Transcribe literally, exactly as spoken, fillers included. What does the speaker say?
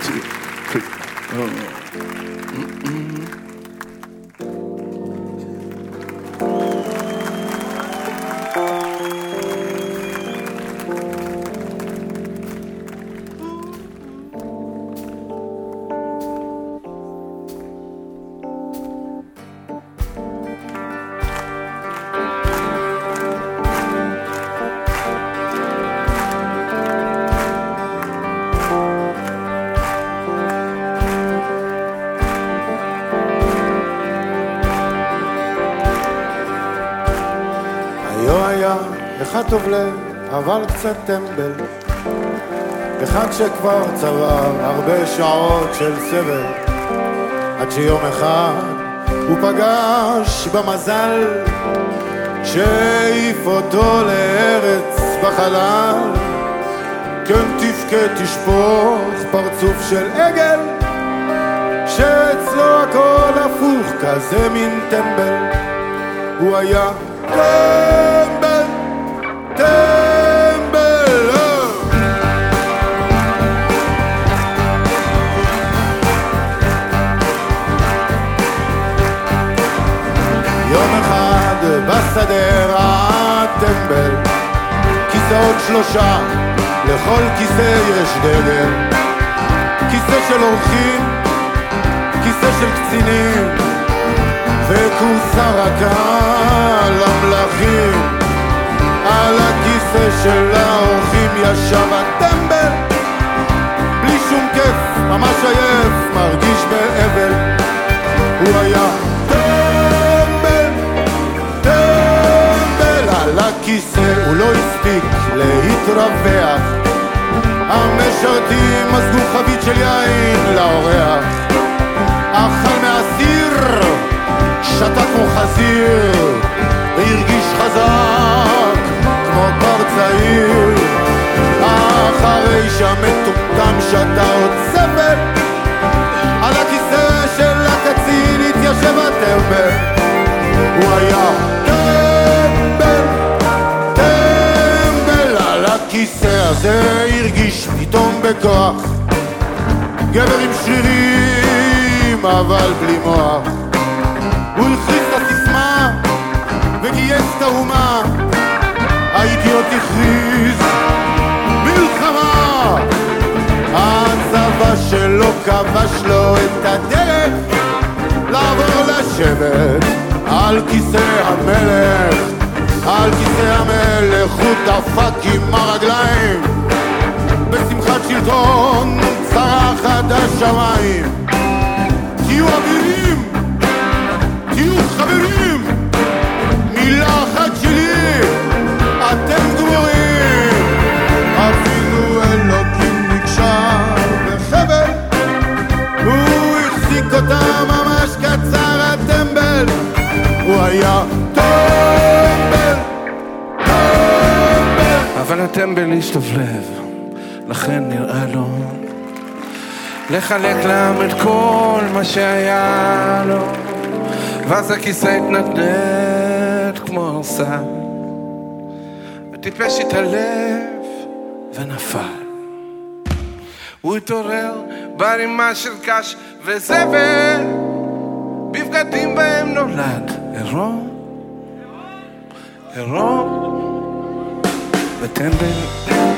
two, three. Oh. Mm-mm. היו היה אחד טוב לב, אבל קצת טמבל, אחד שכבר צבר הרבה שעות של סבל, עד שיום אחד הוא פגש במזל שהעיף אותו לארץ בחלל. כן תבכה תשפוך פרצוף של עגל, שאצלו הכל הפוך, כזה מין טמבל. הוא היה טמבל, טמבל. יום אחד בשדה ראה טמבל כיסאות שלושה, לכל כיסא יש דגל, כיסא של אורחים, כיסא של קצינים, וכורסה רכה למלכים. על הכיסא של האורחים ישב הטמבל, בלי שום כיף, ממש עייף, מרגיש באבל. הוא היה טמבל, טמבל. על הכיסא הוא לא הספיק להתרווח, המשרתים מזגו חבית של יין לאורח, אכל מהסיר, שתה כמו חזיר, והרגיש חזק כמו בר צעיר. אחרי שהמטומטם שתה עוד סבל, על הכיסא של הקצין התיישב הטמבל. הוא היה טמבל, טמבל. על הכיסא הזה הרגיש פתאום בכוח, גבר עם שרירים אבל בלי מוח. הוא הכריז את הסיסמה וגייס את האומה, האידיוט הכריז מלחמה. הצבא שלו כבש לו את הדרך לעבור לשבת על כיסא המלך. על כיסא המלך הוא דפק עם הרגליים, בשמחת שלטון צרח עד השמיים. תהיו אבירים, תהיו חברים, מילה אחת שלי, אתם גמורים. אפילו אלוקים נקשר בחבל, הוא החזיק אותה ממש קצר הטמבל. הוא היה טמבל, טמבל. אבל הטמבל השטוף לב, לכן נראה לו לחלק להם את כל מה שהיה לו, ואז הכיסא התנדנד כמו הרסה, וטיפש את הלב ונפל. הוא התעורר ברימה של קש וזבל, בבגדים בהם נולד עירום, עירום וטמבל.